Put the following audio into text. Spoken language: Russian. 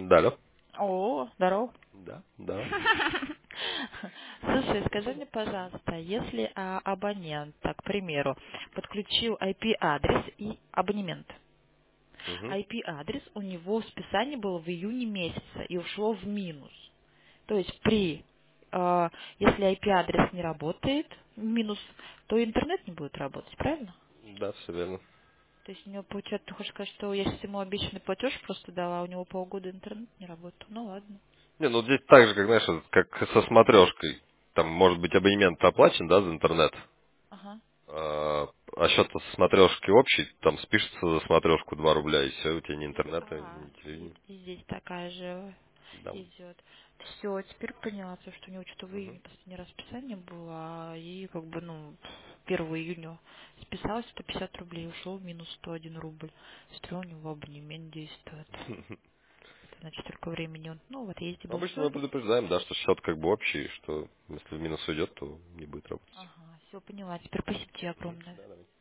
Да, алло. О, здорово. Да, да. Слушай, скажи мне, пожалуйста, если абонент, так, к примеру, подключил IP-адрес и абонемент, Мгм. IP-адрес у него в списании был в июне месяце и ушло в минус. То есть если IP-адрес не работает в минус, то интернет не будет работать, правильно? Да, все верно. То есть у него, получается, ты хочешь сказать, что я сейчас ему обещанный платеж просто дала, а у него полгода интернет не работал. Ну ладно. Не, ну здесь так же, как, знаешь, вот как со смотрешкой. Там, может быть, абонемент оплачен, да, за интернет, Ага. а счет со смотрешки общий, там спишется за смотрешку 2 рубля, и все, у тебя ни интернета, ни И, телевидения. и здесь такая же Да. идет. Все, теперь поняла, потому что у него что-то в Мгм. июне последнее расписание было, и как бы, 1 июня списалось 150 рублей, ушел в минус 101 рубль. Смотрю, у него абонемент действует. Это значит, только времени он, вот есть был Обычно мы сегодня. предупреждаем, да, что счет как бы общий, что если в минус уйдет, то не будет работать. Ага, все поняла. Теперь спасибо тебе Мгм. огромное. Да, давай.